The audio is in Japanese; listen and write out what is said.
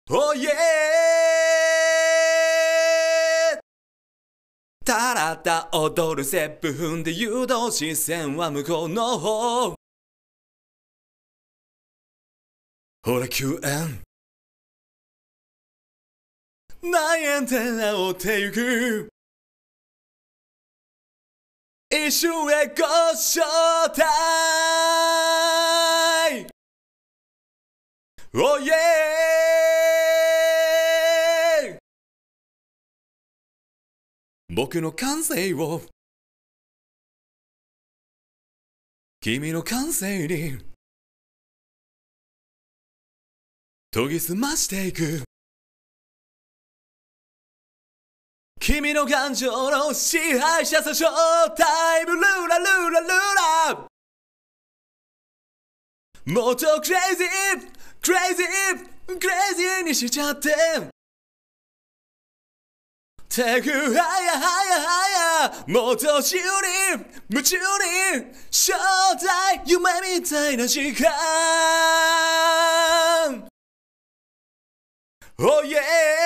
Oh yeah! たらた踊るステップ踏んで誘導視線は向こうの方ほら救援何円で煽ってゆく一瞬へご招待 Oh yeah! 僕の感性を君の感性に研ぎ澄ましていく君の感情の支配者さショータイムルーラルーラルーラもっとクレイジークレイジークレイジーにしちゃってTake you higher, higher, higher もっと自由に夢中に正体夢みたいな時間 Oh yeah